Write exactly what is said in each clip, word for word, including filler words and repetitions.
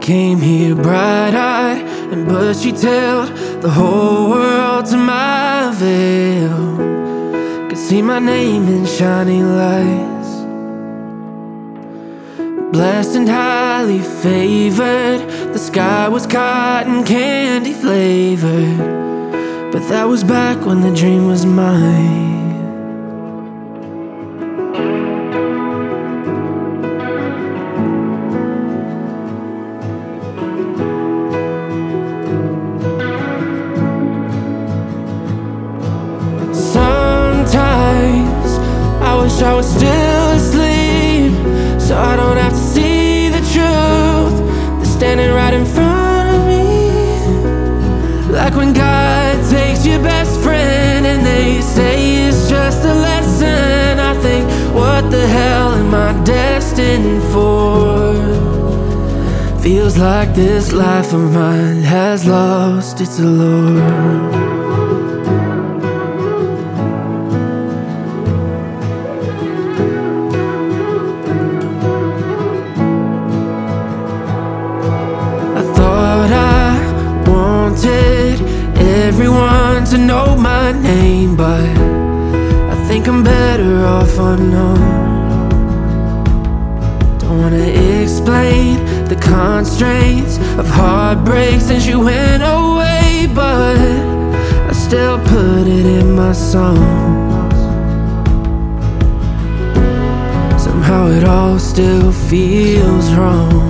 came here bright-eyed and bushy-tailed, the whole world to my veil could see my name in shining lights. Blessed and highly favored, the sky was cotton candy flavored, but that was back when the dream was mine. Sometimes I wish I was still asleep, so I don't have to see the truth that's standing right in front of me. Like when God takes your best friend and they say it's just a lesson, I think, what the hell am I destined for? Feels like this life of mine has lost its allure. Everyone to know my name, but I think I'm better off unknown. Don't wanna explain the constraints of heartbreak since you went away, but I still put it in my songs. Somehow it all still feels wrong.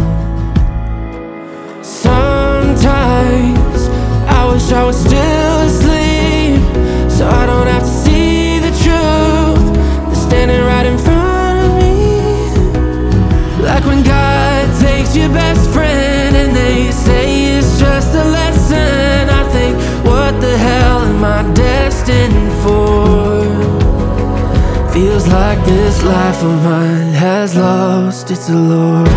Sometimes I wish I was still asleep, so I don't have to see the truth that's standing right in front of me. Like when God takes your best friend and they say it's just a lesson, I think, what the hell am I destined for? Feels like this life of mine has lost its allure.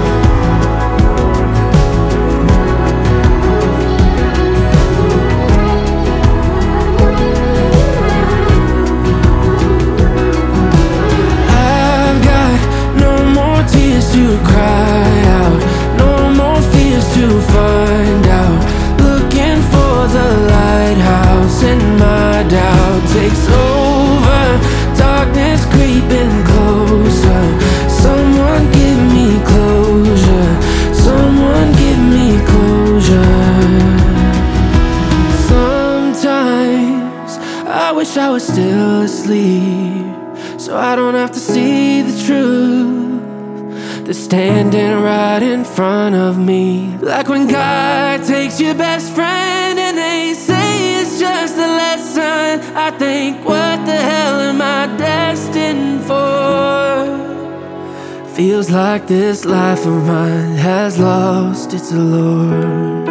To cry out, no more fears to find out. Looking for the lighthouse and my doubt takes over. Darkness creeping closer. Someone give me closure. Someone give me closure. Sometimes I wish I was still asleep, so I don't have to see the truth that's standing right in front of me. Like when God takes your best friend and they say it's just a lesson, I think, what the hell am I destined for? Feels like this life of mine has lost its allure.